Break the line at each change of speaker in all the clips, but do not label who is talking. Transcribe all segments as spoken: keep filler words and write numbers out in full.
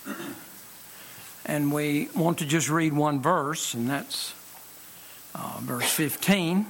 And we want to just read one verse, and that's uh, verse fifteen.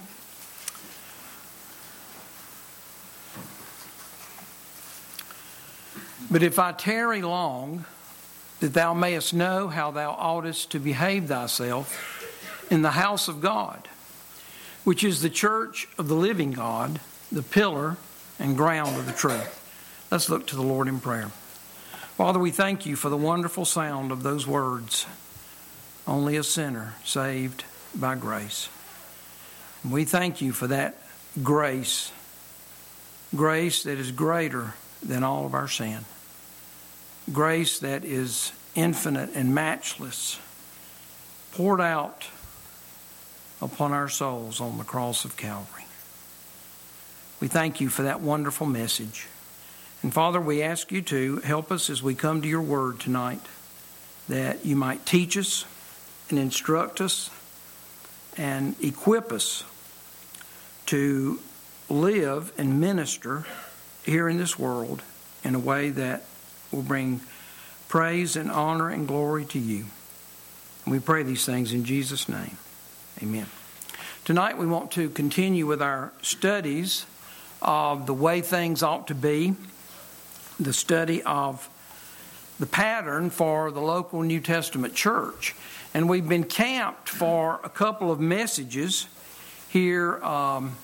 But if I tarry long, that thou mayest know how thou oughtest to behave thyself in the house of God, which is the church of the living God, the pillar and ground of the truth. Let's look to the Lord in prayer. Father, we thank you for the wonderful sound of those words, only a sinner saved by grace. And we thank you for that grace, grace that is greater than all of our sin, grace that is infinite and matchless, poured out upon our souls on the cross of Calvary. We thank you for that wonderful message. And Father, we ask you to help us as we come to your word tonight, that you might teach us and instruct us and equip us to live and minister here in this world in a way that will bring praise and honor and glory to you. And we pray these things in Jesus' name. Amen. Tonight we want to continue with our studies of the way things ought to be, the study of the pattern for the local New Testament church. And we've been camped for a couple of messages here um,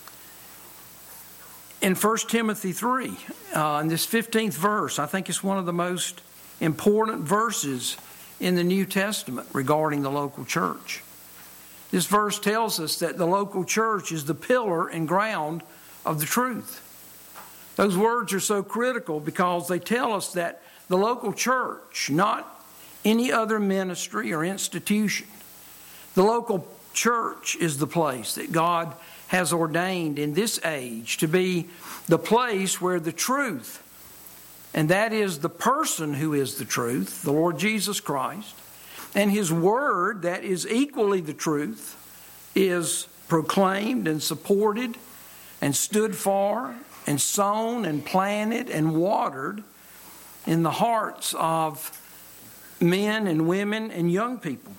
in First Timothy three, uh, in this fifteenth verse. I think it's one of the most important verses in the New Testament regarding the local church. This verse tells us that the local church is the pillar and ground of the truth. Those words are so critical because they tell us that the local church, not any other ministry or institution, the local church is the place that God has ordained in this age to be the place where the truth, and that is the person who is the truth, the Lord Jesus Christ, and His Word, that is equally the truth, is proclaimed and supported and stood for and sown and planted and watered in the hearts of men and women and young people.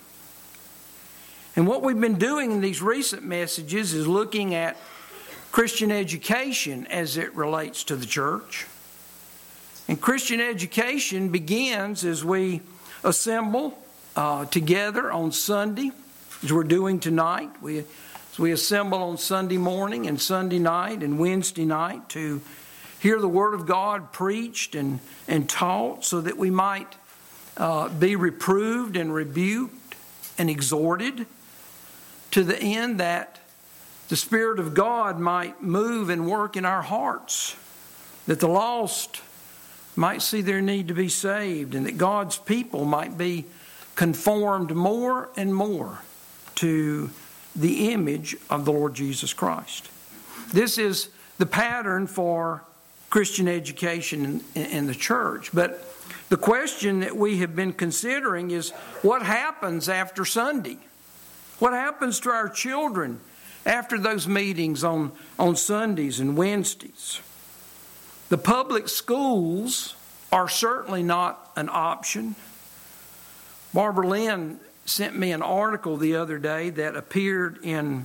And what we've been doing in these recent messages is looking at Christian education as it relates to the church. And Christian education begins as we assemble uh, together on Sunday, as we're doing tonight. We as we assemble on Sunday morning and Sunday night and Wednesday night to hear the Word of God preached and, and taught, so that we might uh, be reproved and rebuked and exhorted, to the end that the Spirit of God might move and work in our hearts, that the lost might see their need to be saved, and that God's people might be conformed more and more to the image of the Lord Jesus Christ. This is the pattern for Christian education in, in the church. But the question that we have been considering is, what happens after Sunday? What happens to our children after those meetings on, on Sundays and Wednesdays? The public schools are certainly not an option. Barbara Lynn sent me an article the other day that appeared in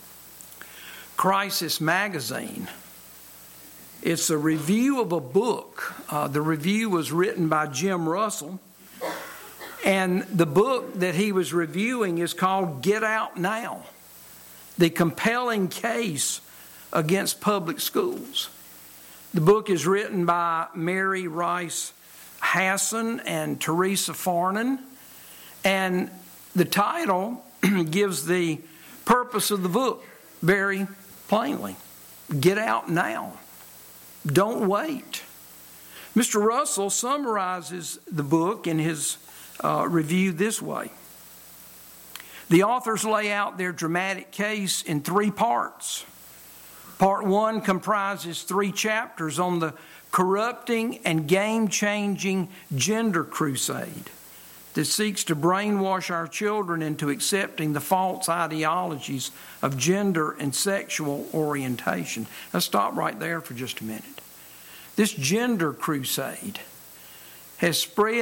Crisis Magazine. It's a review of a book. Uh, the review was written by Jim Russell. And the book that he was reviewing is called Get Out Now, The Compelling Case Against Public Schools. The book is written by Mary Rice Hasson and Teresa Farnan. And the title gives the purpose of the book very plainly. Get out now. Don't wait. Mister Russell summarizes the book in his uh, review this way. The authors lay out their dramatic case in three parts. Part one comprises three chapters on the corrupting and game-changing gender crusade that seeks to brainwash our children into accepting the false ideologies of gender and sexual orientation. Let's stop right there for just a minute. This gender crusade has spread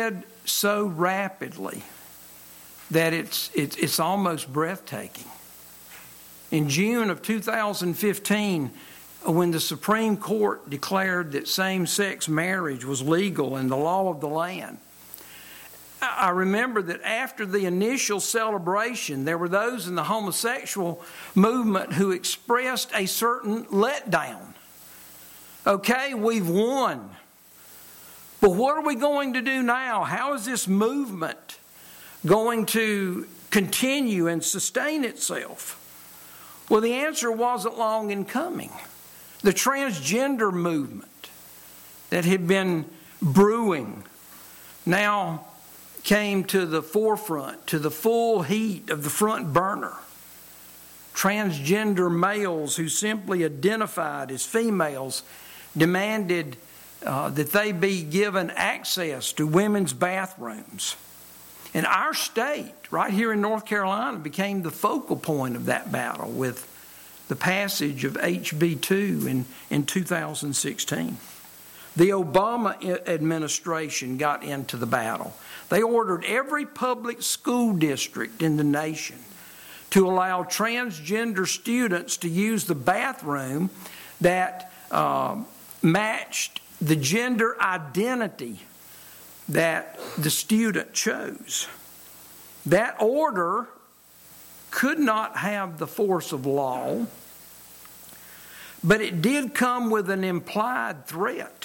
so rapidly that it's, it's, it's almost breathtaking. In June of two thousand fifteen, when the Supreme Court declared that same-sex marriage was legal and the law of the land, I remember that after the initial celebration, there were those in the homosexual movement who expressed a certain letdown. Okay, we've won. But what are we going to do now? How is this movement going to continue and sustain itself? Well, the answer wasn't long in coming. The transgender movement that had been brewing now came to the forefront, to the full heat of the front burner. Transgender males who simply identified as females demanded uh, that they be given access to women's bathrooms. And our state, right here in North Carolina, became the focal point of that battle with the passage of H B two in, in two thousand sixteen. The Obama administration got into the battle. They ordered every public school district in the nation to allow transgender students to use the bathroom that uh, matched the gender identity that the student chose. That order could not have the force of law, but it did come with an implied threat.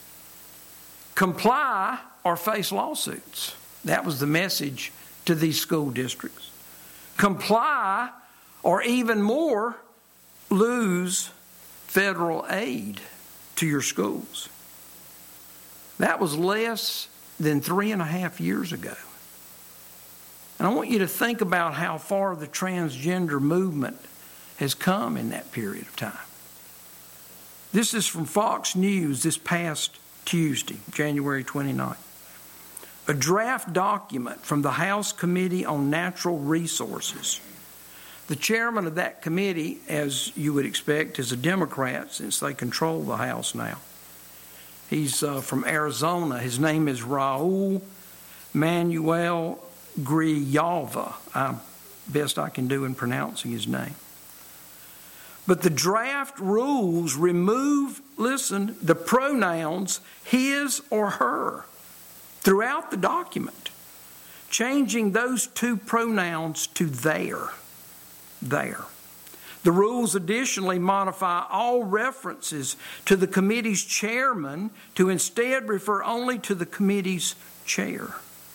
Comply or face lawsuits. That was the message to these school districts. Comply or even more, lose federal aid to your schools. That was less than three and a half years ago. And I want you to think about how far the transgender movement has come in that period of time. This is from Fox News this past Tuesday, January twenty-ninth. A draft document from the House Committee on Natural Resources. The chairman of that committee, as you would expect, is a Democrat since they control the House now. He's uh, from Arizona. His name is Raul Manuel Grijalva. I, best I can do in pronouncing his name. But the draft rules remove, listen, the pronouns his or her throughout the document, changing those two pronouns to their. Their. The rules additionally modify all references to the committee's chairman to instead refer only to the committee's chair.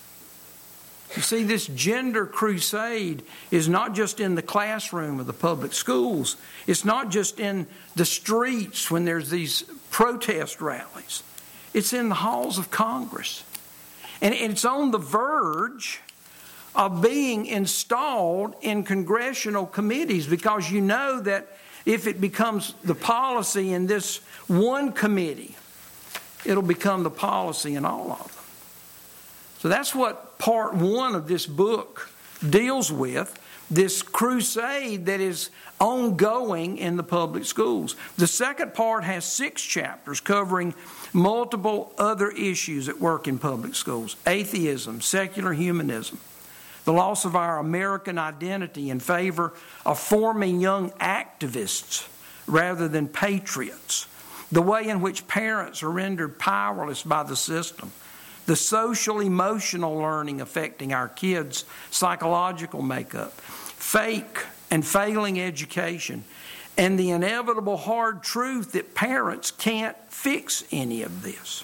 You see, this gender crusade is not just in the classroom of the public schools. It's not just in the streets when there's these protest rallies. It's in the halls of Congress. And it's on the verge of being installed in congressional committees, because you know that if it becomes the policy in this one committee, it'll become the policy in all of them. So that's what part one of this book deals with, this crusade that is ongoing in the public schools. The second part has six chapters covering multiple other issues at work in public schools: atheism, secular humanism, the loss of our American identity in favor of forming young activists rather than patriots, the way in which parents are rendered powerless by the system, the social emotional learning affecting our kids' psychological makeup, fake and failing education, and the inevitable hard truth that parents can't fix any of this.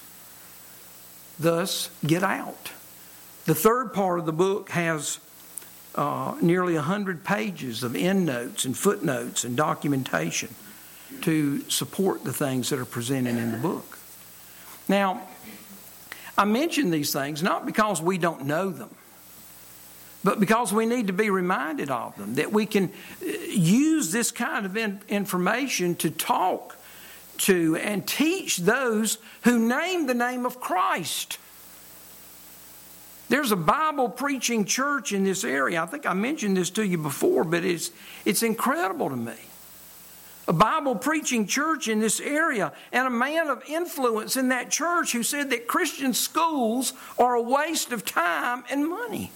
Thus, get out. The third part of the book has uh, nearly one hundred pages of endnotes and footnotes and documentation to support the things that are presented in the book. Now, I mention these things not because we don't know them, but because we need to be reminded of them, that we can use this kind of in- information to talk to and teach those who name the name of Christ. There's a Bible preaching church in this area. I think I mentioned this to you before, but it's, it's incredible to me. a Bible-preaching church in this area, and a man of influence in that church who said that Christian schools are a waste of time and money.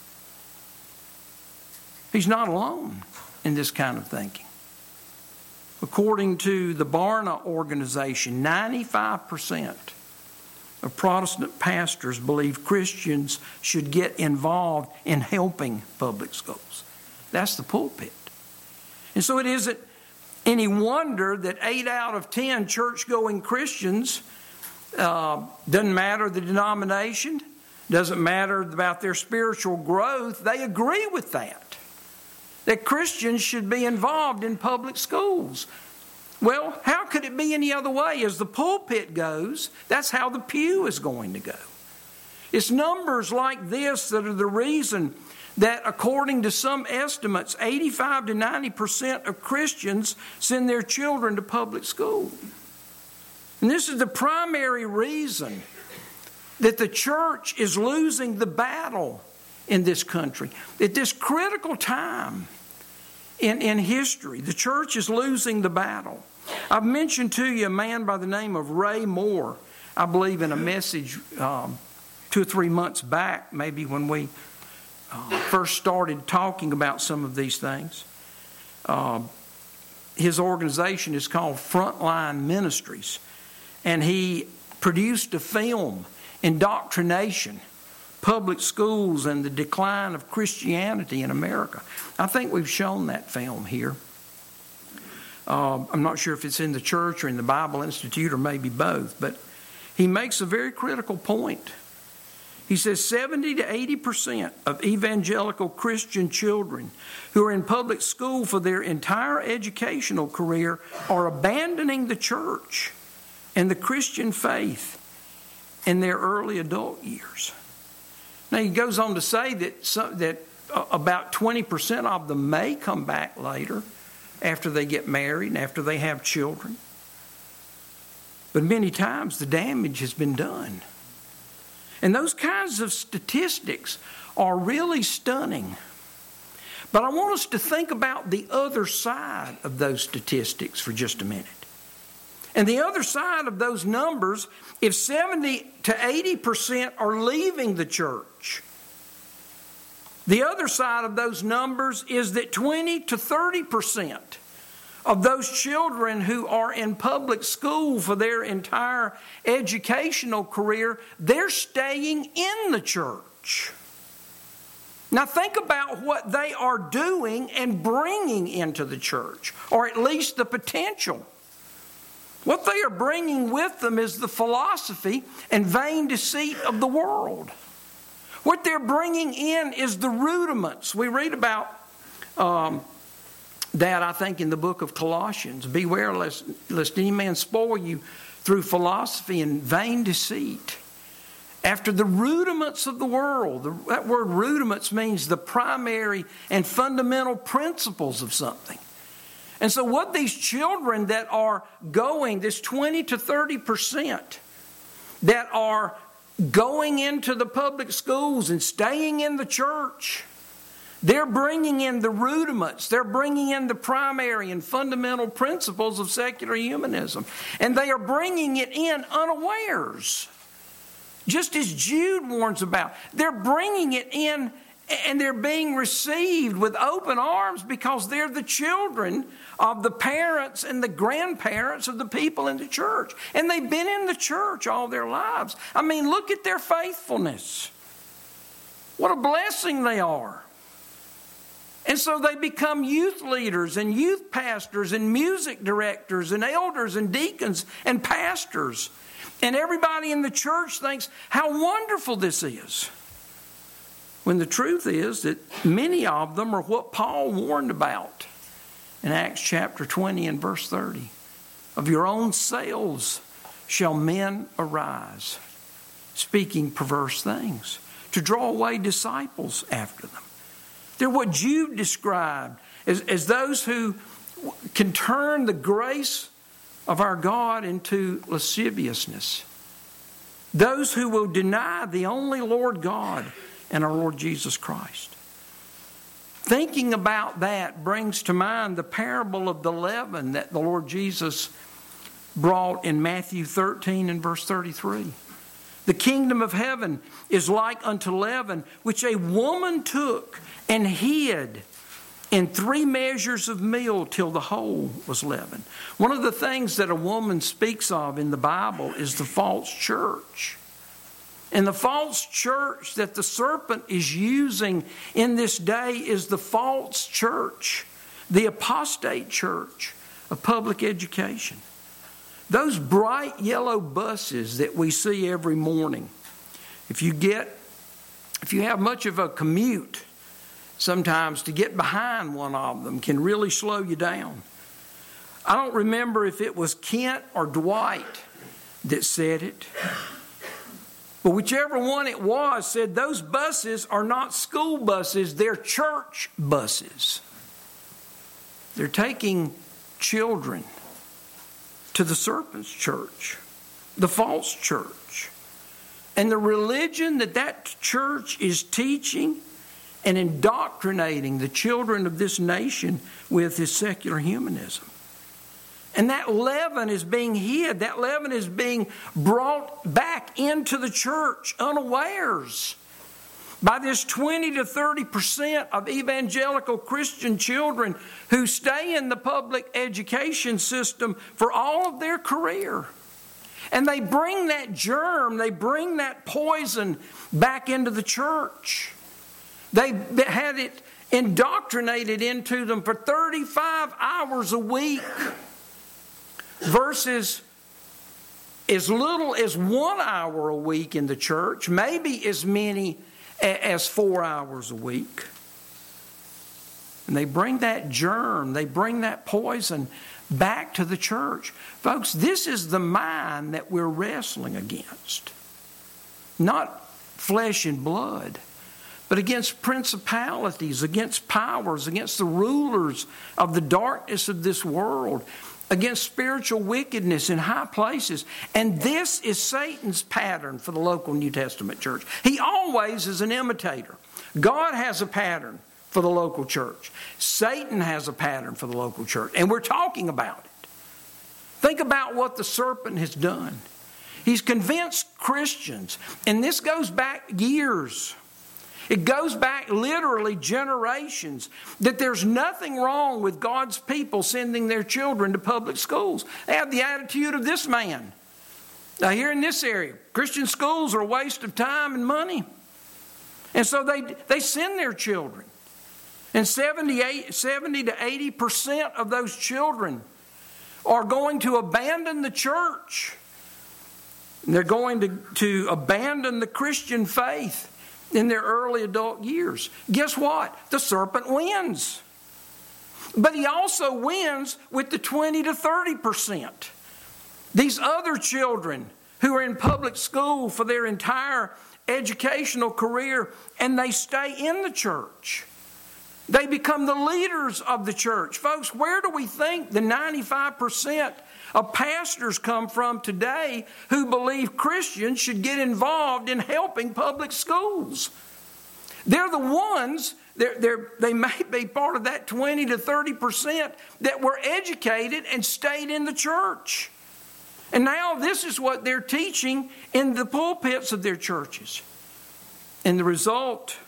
He's not alone in this kind of thinking. According to the Barna organization, ninety-five percent of Protestant pastors believe Christians should get involved in helping public schools. That's the pulpit. And so it isn't any wonder that eight out of ten church-going Christians, uh, doesn't matter the denomination, doesn't matter about their spiritual growth, they agree with that. That Christians should be involved in public schools. Well, how could it be any other way? As the pulpit goes, that's how the pew is going to go. It's numbers like this that are the reason that, according to some estimates, eighty-five to ninety percent of Christians send their children to public school. And this is the primary reason that the church is losing the battle in this country. At this critical time in, in history, the church is losing the battle. I've mentioned to you a man by the name of Ray Moore, I believe in a message um, two or three months back, maybe when we uh, first started talking about some of these things. Uh, his organization is called Frontline Ministries, and he produced a film, Indoctrination, Public Schools and the Decline of Christianity in America. I think we've shown that film here. Uh, I'm not sure if it's in the church or in the Bible Institute or maybe both, but he makes a very critical point. He says seventy to eighty percent of evangelical Christian children who are in public school for their entire educational career are abandoning the church and the Christian faith in their early adult years. Now, he goes on to say that some, that about twenty percent of them may come back later after they get married and after they have children. But many times the damage has been done. And those kinds of statistics are really stunning. But I want us to think about the other side of those statistics for just a minute. And the other side of those numbers, if seventy to eighty percent are leaving the church, the other side of those numbers is that twenty to thirty percent of those children who are in public school for their entire educational career, they're staying in the church. Now think about what they are doing and bringing into the church, or at least the potential. What they are bringing with them is the philosophy and vain deceit of the world. What they're bringing in is the rudiments. We read about um, that, I think, in the book of Colossians. Beware lest, lest any man spoil you through philosophy and vain deceit. After the rudiments of the world. The, that word rudiments means the primary and fundamental principles of something. And so what these children that are going, this twenty to thirty percent that are going into the public schools and staying in the church, they're bringing in the rudiments. They're bringing in the primary and fundamental principles of secular humanism. And they are bringing it in unawares. Just as Jude warns about. They're bringing it in and they're being received with open arms because they're the children of the parents and the grandparents of the people in the church. And they've been in the church all their lives. I mean, look at their faithfulness. What a blessing they are. And so they become youth leaders and youth pastors and music directors and elders and deacons and pastors. And everybody in the church thinks how wonderful this is. When the truth is that many of them are what Paul warned about in Acts chapter twenty and verse thirty. Of your own selves shall men arise, speaking perverse things, to draw away disciples after them. They're what Jude described as, as those who can turn the grace of our God into lasciviousness. Those who will deny the only Lord God and our Lord Jesus Christ. Thinking about that brings to mind the parable of the leaven that the Lord Jesus brought in Matthew thirteen and verse thirty-three. The kingdom of heaven is like unto leaven, which a woman took and hid in three measures of meal till the whole was leavened. One of the things that a woman speaks of in the Bible is the false church. And the false church that the serpent is using in this day is the false church, the apostate church of public education. Those bright yellow buses that we see every morning, if you get, if you have much of a commute, sometimes to get behind one of them can really slow you down. I don't remember if it was Kent or Dwight that said it, but whichever one it was said those buses are not school buses, they're church buses. They're taking children to the serpent's church, the false church. And the religion that that church is teaching and indoctrinating the children of this nation with is secular humanism. And that leaven is being hid. That leaven is being brought back into the church unawares by this twenty to thirty percent of evangelical Christian children who stay in the public education system for all of their career. And they bring that germ, they bring that poison back into the church. They had it indoctrinated into them for thirty-five hours a week versus as little as one hour a week in the church, maybe as many as four hours a week. And they bring that germ, they bring that poison back to the church. Folks, this is the mind that we're wrestling against. Not flesh and blood, but against principalities, against powers, against the rulers of the darkness of this world, against spiritual wickedness in high places. And this is Satan's pattern for the local New Testament church. He always is an imitator. God has a pattern for the local church. Satan has a pattern for the local church. And we're talking about it. Think about what the serpent has done. He's convinced Christians, and this goes back years. It goes back literally generations, that there's nothing wrong with God's people sending their children to public schools. They have the attitude of this man. Now here in this area, Christian schools are a waste of time and money. And so they, they send their children. And seventy-eight, seventy to eighty percent of those children are going to abandon the church. And they're going to, to abandon the Christian faith in their early adult years. Guess what? The serpent wins. But he also wins with the twenty to thirty percent. These other children who are in public school for their entire educational career, and they stay in the church. They become the leaders of the church. Folks, where do we think the ninety-five percent of pastors come from today who believe Christians should get involved in helping public schools? They're the ones, they're, they're, they may be part of that twenty to thirty percent that were educated and stayed in the church. And now this is what they're teaching in the pulpits of their churches. And the result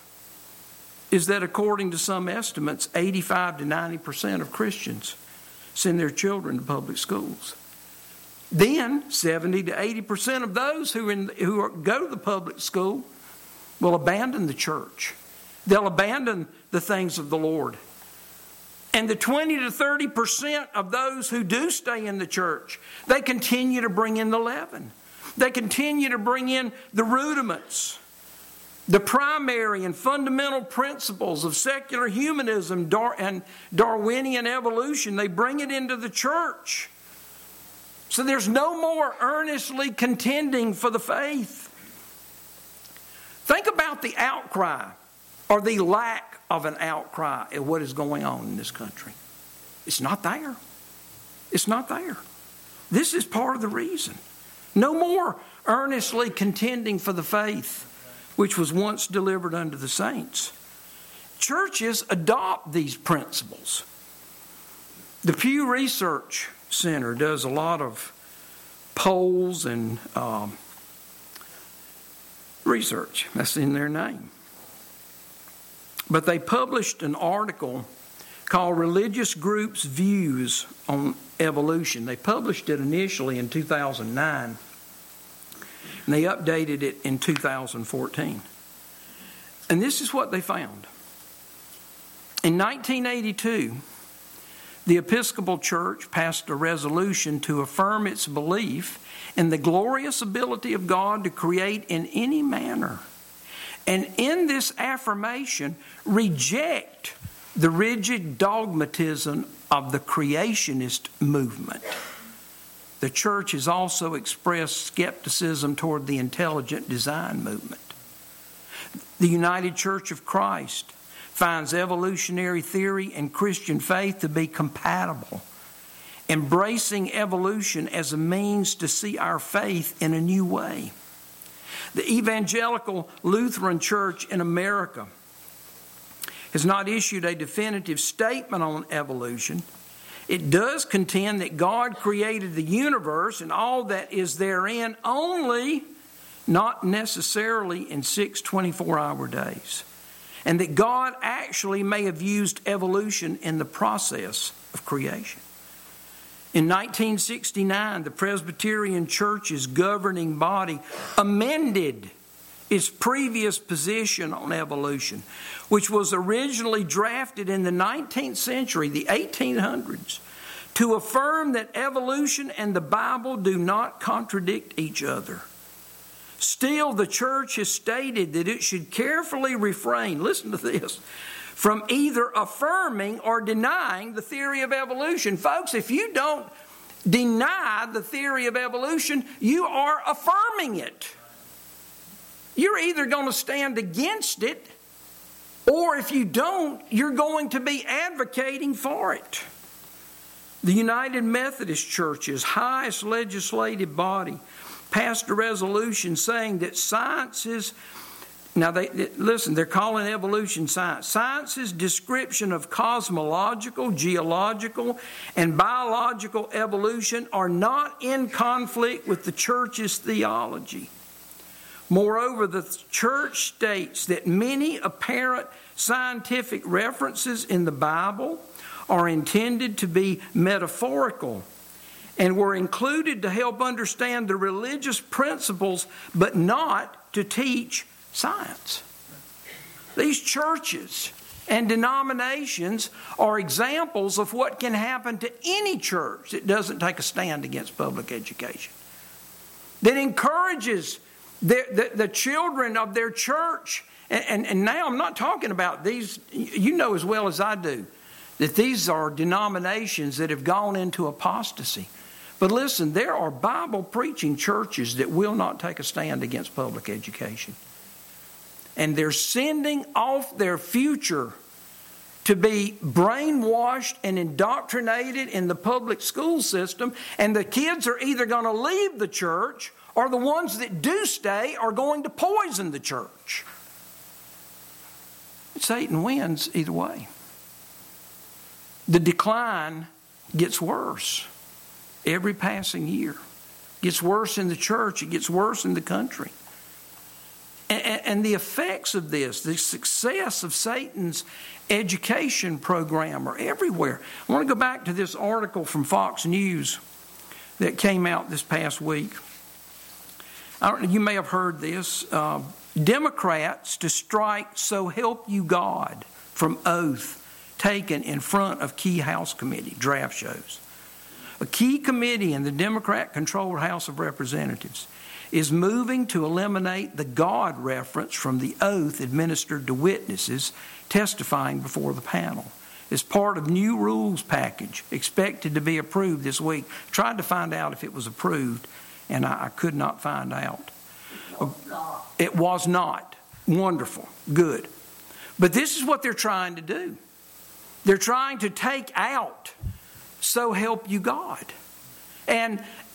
is that according to some estimates, eighty-five to ninety percent of Christians send their children to public schools. Then seventy to eighty percent of those who, in, who are, go to the public school will abandon the church. They'll abandon the things of the Lord. And the twenty to thirty percent of those who do stay in the church, they continue to bring in the leaven. They continue to bring in the rudiments, the primary and fundamental principles of secular humanism and Darwinian evolution. They bring it into the church. So there's no more earnestly contending for the faith. Think about the outcry, or the lack of an outcry at what is going on in this country. It's not there. It's not there. This is part of the reason. No more earnestly contending for the faith which was once delivered unto the saints. churches adopt these principles. The Pew Research Center does a lot of polls and um, research. That's in their name. But they published an article called Religious Groups' Views on Evolution. They published it initially in two thousand nine, and they updated it in two thousand fourteen. And this is what they found. In nineteen eighty-two, the Episcopal Church passed a resolution to affirm its belief in the glorious ability of God to create in any manner. And in this affirmation, reject the rigid dogmatism of the creationist movement. The church has also expressed skepticism toward the intelligent design movement. The United Church of Christ finds evolutionary theory and Christian faith to be compatible, embracing evolution as a means to see our faith in a new way. The Evangelical Lutheran Church in America has not issued a definitive statement on evolution. It does contend that God created the universe and all that is therein only, not necessarily in six twenty-four hour days, and that God actually may have used evolution in the process of creation. In nineteen sixty-nine, the Presbyterian Church's governing body amended its previous position on evolution, which was originally drafted in the nineteenth century, the eighteen hundreds, to affirm that evolution and the Bible do not contradict each other. Still, the church has stated that it should carefully refrain, listen to this, from either affirming or denying the theory of evolution. Folks, if you don't deny the theory of evolution, you are affirming it. You're either going to stand against it, or if you don't, you're going to be advocating for it. The United Methodist Church's highest legislative body passed a resolution saying that science is, now they, listen, they're calling evolution science. Science's description of cosmological, geological, and biological evolution are not in conflict with the church's theology. Moreover, the church states that many apparent scientific references in the Bible are intended to be metaphorical and were included to help understand the religious principles, but not to teach science. These churches and denominations are examples of what can happen to any church that doesn't take a stand against public education, that encourages the, the, the children of their church. And, and, and now I'm not talking about these, you know as well as I do, that these are denominations that have gone into apostasy. But listen, there are Bible-preaching churches that will not take a stand against public education. And they're sending off their future to be brainwashed and indoctrinated in the public school system. And the kids are either going to leave the church, or the ones that do stay are going to poison the church. Satan wins either way. The decline gets worse every passing year. It gets worse in the church. It gets worse in the country. And, and the effects of this, the success of Satan's education program are everywhere. I want to go back to this article from Fox News that came out this past week. I don't know, you may have heard this. Uh, Democrats to strike "So Help You God" from oath taken in front of key House committee, draft shows. A key committee in the Democrat-controlled House of Representatives is moving to eliminate the God reference from the oath administered to witnesses testifying before the panel. As part of new rules package expected to be approved this week. Tried to find out if it was approved, and I, I could not find out. It was not. Wonderful. Good. But this is what they're trying to do. They're trying to take out "So Help You God." And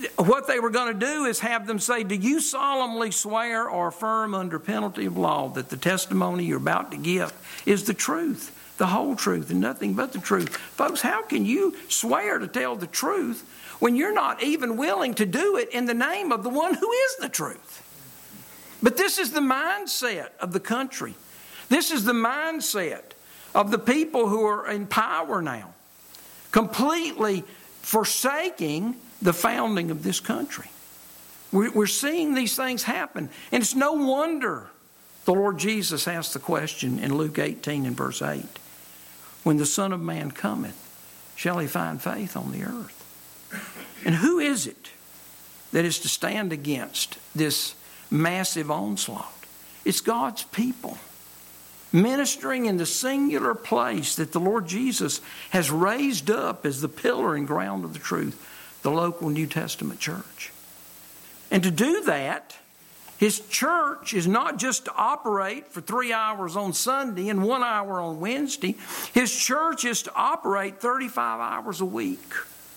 what they were going to do is have them say, do you solemnly swear or affirm under penalty of law that the testimony you're about to give is the truth, the whole truth, and nothing but the truth? Folks, how can you swear to tell the truth when you're not even willing to do it in the name of the one who is the truth? But this is the mindset of the country. This is the mindset of the people who are in power now, completely forsaking the founding of this country. We're seeing these things happen. And it's no wonder the Lord Jesus asked the question in Luke eighteen and verse eight, when the Son of Man cometh, shall he find faith on the earth? And who is it that is to stand against this massive onslaught? It's God's people, ministering in the singular place that the Lord Jesus has raised up as the pillar and ground of the truth, the local New Testament church. And to do that, His church is not just to operate for three hours on Sunday and one hour on Wednesday. His church is to operate thirty-five hours a week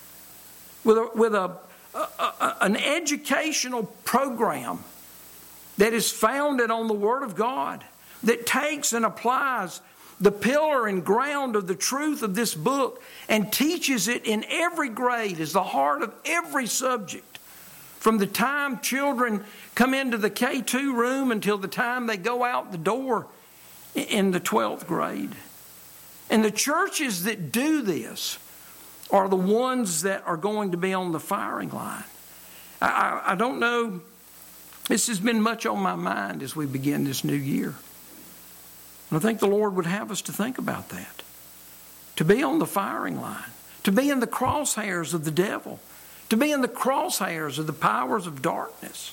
with a, with a, a, a an educational program that is founded on the Word of God, that takes and applies the pillar and ground of the truth of this book and teaches it in every grade as the heart of every subject. From the time children come into the K two room until the time they go out the door in the twelfth grade. And the churches that do this are the ones that are going to be on the firing line. I, I, I don't know, this has been much on my mind as we begin this new year. And I think the Lord would have us to think about that. To be on the firing line. To be in the crosshairs of the devil. To be in the crosshairs of the powers of darkness.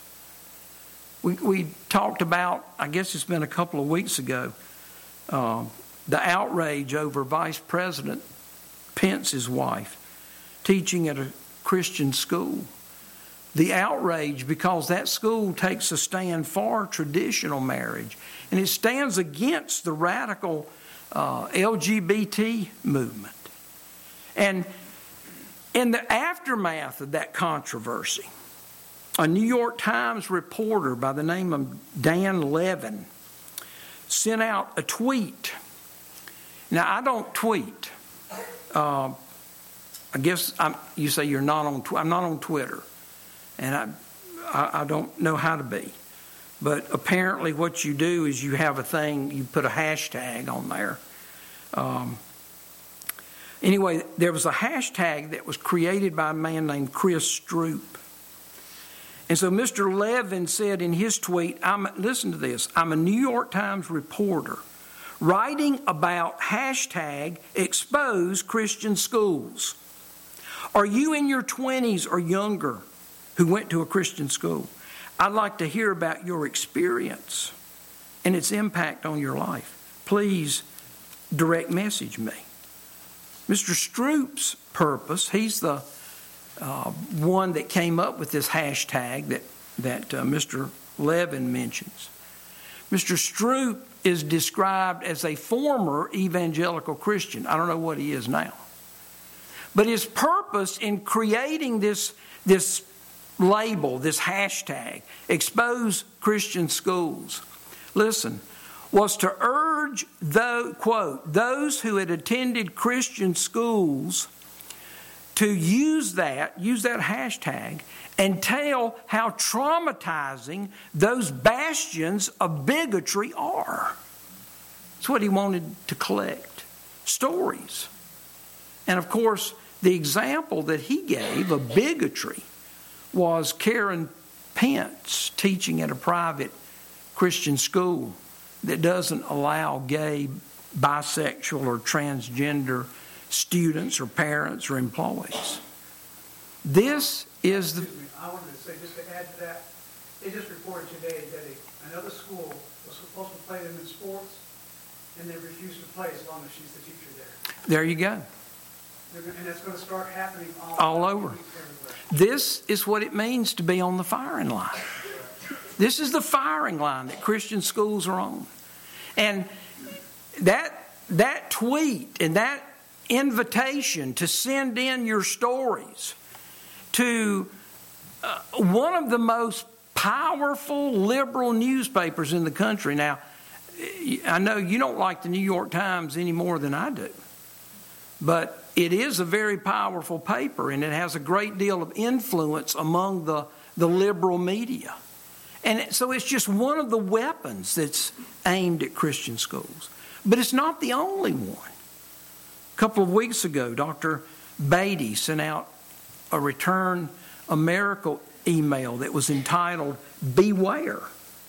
We, we talked about, I guess it's been a couple of weeks ago, uh, the outrage over Vice President Pence's wife teaching at a Christian school. The outrage because that school takes a stand for traditional marriage. And it stands against the radical uh, L G B T movement. And in the aftermath of that controversy, a New York Times reporter by the name of Dan Levin sent out a tweet. Now, I don't tweet. Uh, I guess I'm, you say you're not on. I'm not on Twitter, and I, I I don't know how to be. But apparently, what you do is you have a thing. You put a hashtag on there. Um, anyway, there was a hashtag that was created by a man named Chris Stroop. And so Mister Levin said in his tweet, I'm, listen to this, I'm a New York Times reporter writing about hashtag expose Christian schools. Are you in your twenties or younger who went to a Christian school? I'd like to hear about your experience and its impact on your life. Please direct message me. Mister Stroop's purpose, he's the uh, one that came up with this hashtag that, that uh, Mister Levin mentions. Mister Stroop is described as a former evangelical Christian. I don't know what he is now. But his purpose in creating this, this label, this hashtag, expose Christian schools, listen, was to urge, though, quote, those who had attended Christian schools to use that, use that hashtag, and tell how traumatizing those bastions of bigotry are. That's what he wanted to collect, stories. And of course, the example that he gave of bigotry was Karen Pence teaching at a private Christian school that doesn't allow gay, bisexual, or transgender students or parents or employees. This is the...
Excuse me, I wanted to say, just to add to that, they just reported today that a, another school was supposed to play them in sports, and they refused to play as long as she's the teacher there.
There you go.
And that's going to start happening all,
all over.
Everywhere.
This is what it means to be on the firing line. This is the firing line that Christian schools are on. And that that tweet and that invitation to send in your stories, to uh, one of the most powerful liberal newspapers in the country. Now, I know you don't like the New York Times any more than I do, but it is a very powerful paper, and it has a great deal of influence among the, the liberal media. And so it's just one of the weapons that's aimed at Christian schools. But it's not the only one. A couple of weeks ago, Doctor Beatty sent out a Return America email that was entitled, Beware.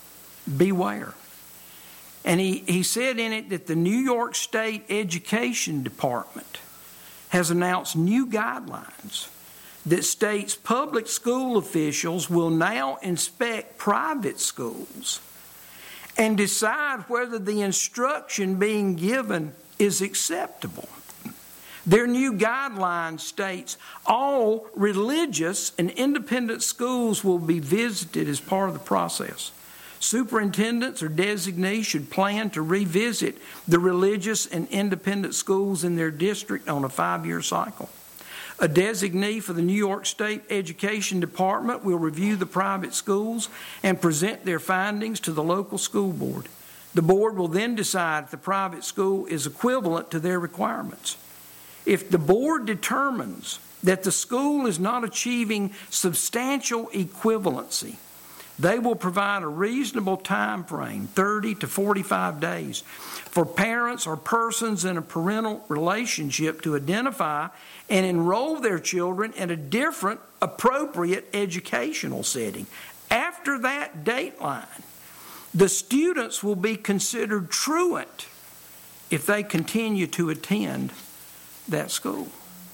Beware. And he, he said in it that the New York State Education Department has announced new guidelines that states public school officials will now inspect private schools and decide whether the instruction being given is acceptable. Their new guideline states all religious and independent schools will be visited as part of the process. Superintendents or designees should plan to revisit the religious and independent schools in their district on a five-year cycle. A designee for the New York State Education Department will review the private schools and present their findings to the local school board. The board will then decide if the private school is equivalent to their requirements. If the board determines that the school is not achieving substantial equivalency, they will provide a reasonable time frame, thirty to forty-five days, for parents or persons in a parental relationship to identify and enroll their children in a different, appropriate educational setting. After that dateline, the students will be considered truant if they continue to attend that school.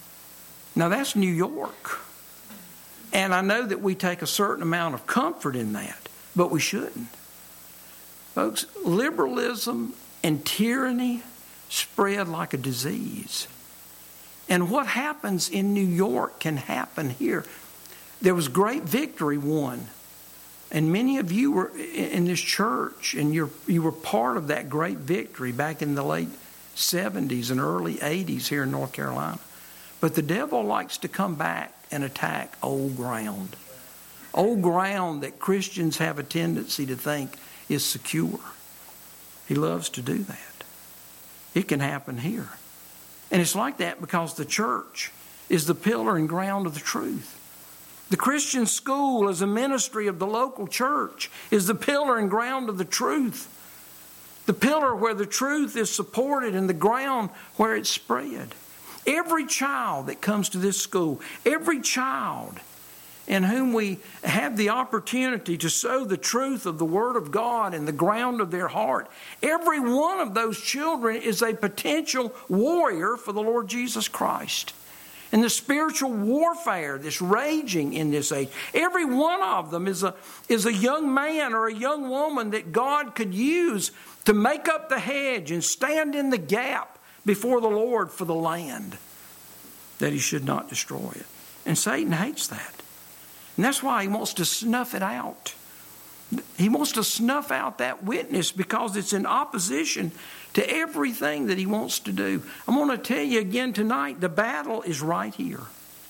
Now, that's New York. And I know that we take a certain amount of comfort in that, but we shouldn't. Folks, liberalism and tyranny spread like a disease. And what happens in New York can happen here. There was great victory won. And many of you were in this church, and you're, you were part of that great victory back in the late seventies and early eighties here in North Carolina. But the devil likes to come back and attack old ground. Old ground that Christians have a tendency to think is secure. He loves to do that. It can happen here. And it's like that because the church is the pillar and ground of the truth. The Christian school as a ministry of the local church is the pillar and ground of the truth. The pillar where the truth is supported and the ground where it's spread. Every child that comes to this school, every child in whom we have the opportunity to sow the truth of the Word of God in the ground of their heart, every one of those children is a potential warrior for the Lord Jesus Christ. And the spiritual warfare that's raging in this age, every one of them is a, is a young man or a young woman that God could use to make up the hedge and stand in the gap before the Lord for the land, that He should not destroy it. And Satan hates that. And that's why he wants to snuff it out. He wants to snuff out that witness because it's in opposition to everything that he wants to do. I'm going to tell you again tonight, the battle is right here.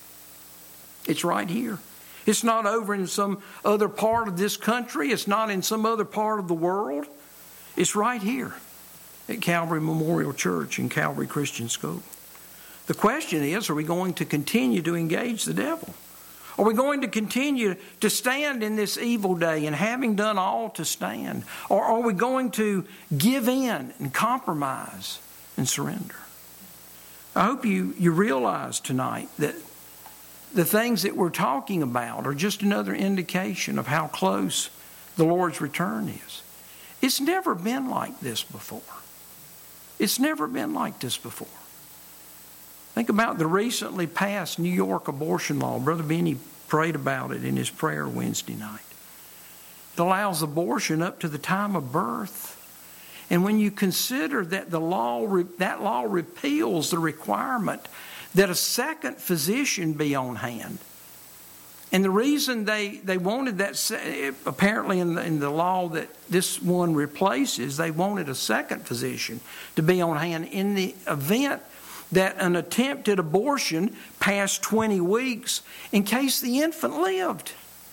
It's right here. It's not over in some other part of this country. It's not in some other part of the world. It's right here at Calvary Memorial Church and Calvary Christian School. The question is, are we going to continue to engage the devil? Are we going to continue to stand in this evil day and having done all to stand? Or are we going to give in and compromise and surrender? I hope you, you realize tonight that the things that we're talking about are just another indication of how close the Lord's return is. It's never been like this before. It's never been like this before. Think about the recently passed New York abortion law. Brother Benny prayed about it in his prayer Wednesday night. It allows abortion up to the time of birth. And when you consider that the law, that law repeals the requirement that a second physician be on hand. And the reason they, they wanted that, apparently in the, in the law that this one replaces, they wanted a second physician to be on hand in the event that an attempted abortion past twenty weeks in case the infant lived.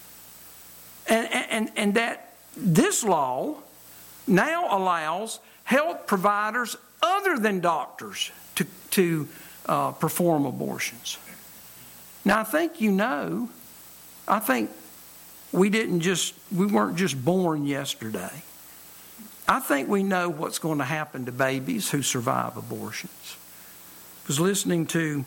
And, and, and that this law now allows health providers other than doctors to, to uh, perform abortions. Now, I think you know, I think we didn't just, we weren't just born yesterday. I think we know what's going to happen to babies who survive abortions. I was listening to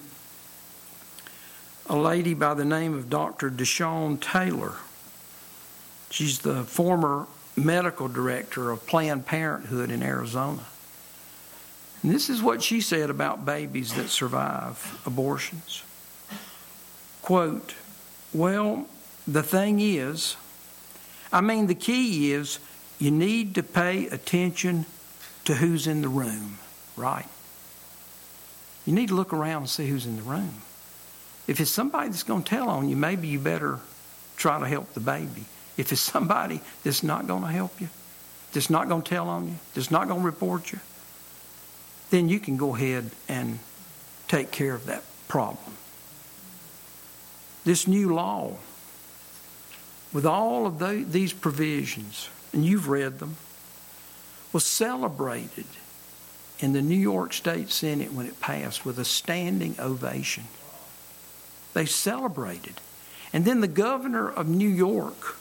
a lady by the name of Doctor Deshawn Taylor. She's the former medical director of Planned Parenthood in Arizona. And this is what she said about babies that survive abortions. Quote, well, the thing is, I mean, the key is you need to pay attention to who's in the room, right? You need to look around and see who's in the room. If it's somebody that's going to tell on you, maybe you better try to help the baby. If it's somebody that's not going to help you, that's not going to tell on you, that's not going to report you, then you can go ahead and take care of that problem. This new law, with all of the, these provisions, and you've read them, was celebrated in the New York State Senate when it passed with a standing ovation. They celebrated. And then the governor of New York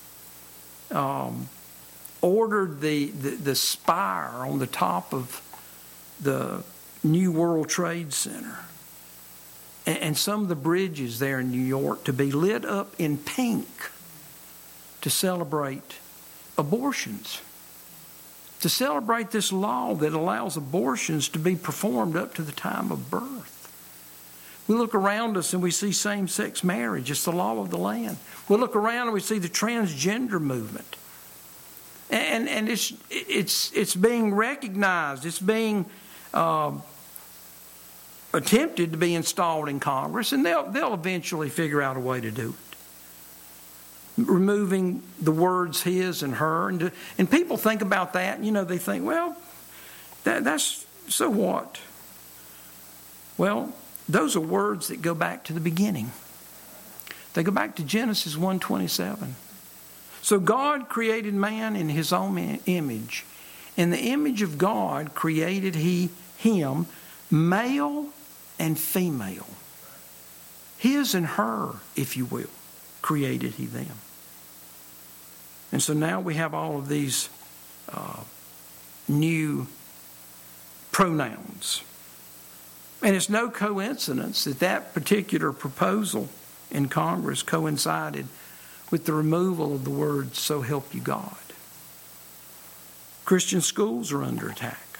um, ordered the, the, the spire on the top of the New World Trade Center and, and some of the bridges there in New York to be lit up in pink to celebrate abortions, to celebrate this law that allows abortions to be performed up to the time of birth. We look around us and we see same-sex marriage. It's the law of the land. We look around and we see the transgender movement. And, and it's, it's, it's being recognized. It's being uh, attempted to be installed in Congress, and they'll, they'll eventually figure out a way to do it. Removing the words his and her. And, and people think about that, and, you know, they think, well, that, that's, so what? Well, those are words that go back to the beginning. They go back to Genesis one twenty-seven. So God created man in his own image. In the image of God created he him, male and female. His and her, if you will, created he them. And so now we have all of these uh, new pronouns. And it's no coincidence that that particular proposal in Congress coincided with the removal of the words, so help you God. Christian schools are under attack.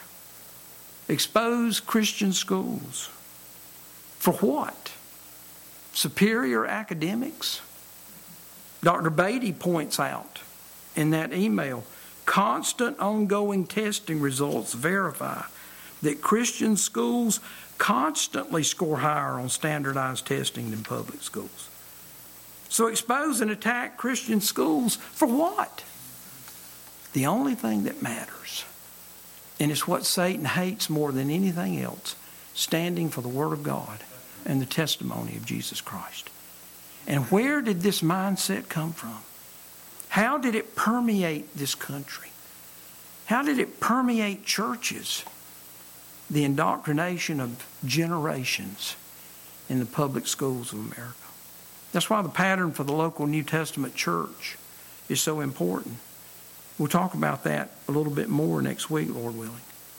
Expose Christian schools. For what? Superior academics? Doctor Beatty points out in that email, constant ongoing testing results verify that Christian schools constantly score higher on standardized testing than public schools. So expose and attack Christian schools for what? The only thing that matters, and it's what Satan hates more than anything else, standing for the Word of God and the testimony of Jesus Christ. And where did this mindset come from? How did it permeate this country? How did it permeate churches? The indoctrination of generations in the public schools of America. That's why the pattern for the local New Testament church is so important. We'll talk about that a little bit more next week, Lord willing.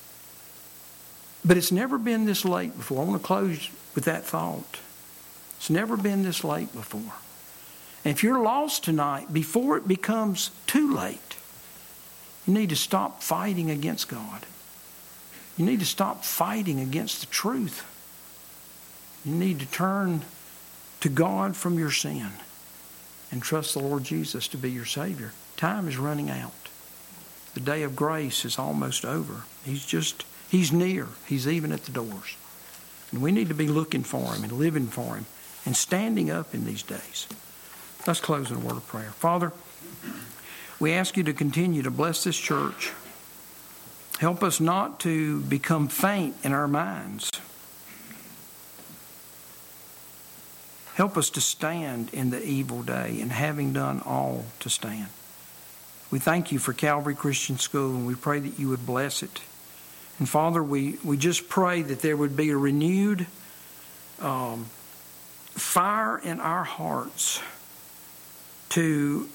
But it's never been this late before. I want to close with that thought. It's never been this late before. And if you're lost tonight, before it becomes too late, you need to stop fighting against God. You need to stop fighting against the truth. You need to turn to God from your sin and trust the Lord Jesus to be your Savior. Time is running out. The day of grace is almost over. He's just, He's near. He's even at the doors. And we need to be looking for Him and living for Him and standing up in these days. Let's close in a word of prayer. Father, we ask you to continue to bless this church. Help us not to become faint in our minds. Help us to stand in the evil day, and having done all, to stand. We thank you for Calvary Christian School, and we pray that you would bless it. And Father, we, we just pray that there would be a renewed um, fire in our hearts to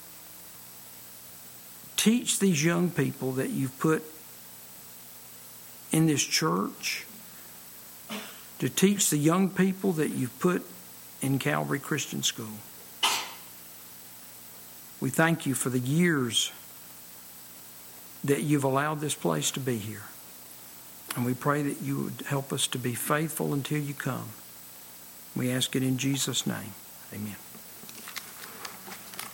teach these young people that you've put in this church, to teach the young people that you've put in Calvary Christian School. We thank you for the years that you've allowed this place to be here. And we pray that you would help us to be faithful until you come. We ask it in Jesus' name. Amen.